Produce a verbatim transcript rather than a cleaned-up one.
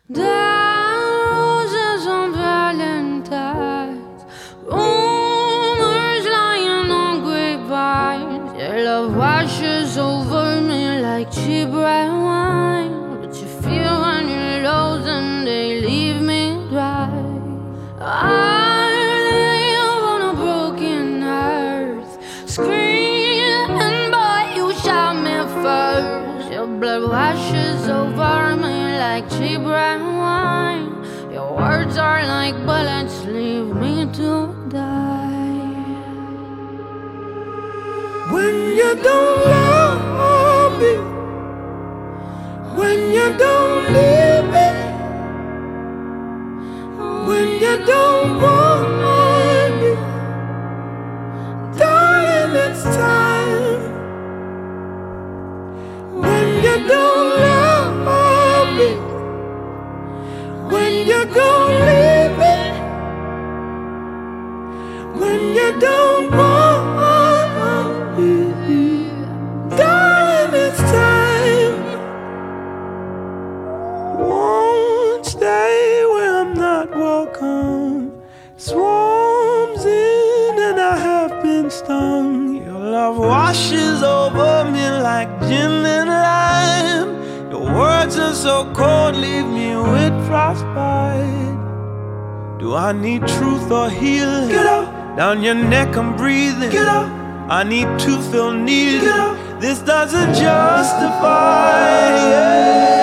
Roses on Valentine's, rumors lying on grapevines. Your love washes over me like cheap red wine, but you feel on your lows and they leave me dry. I live on a broken earth, screaming but you shot me first. Your blood washes over me like cheap red wine. Your words are like bullets, leave me to die. When you don't love me, when you don't need me, when you don't want me, darling, it's time. When you don't love me, when you gon' leave me, when you don't want me, darling, it's time. Won't stay where I'm not welcome. Swarms in and I have been stung. Your love washes over me like gin and lime. Your words are so cold, leave me with frostbite. Do I need truth or healing? Get out. Down your neck I'm breathing. Get out. I need to feel needed. Get out. This doesn't justify. Yeah.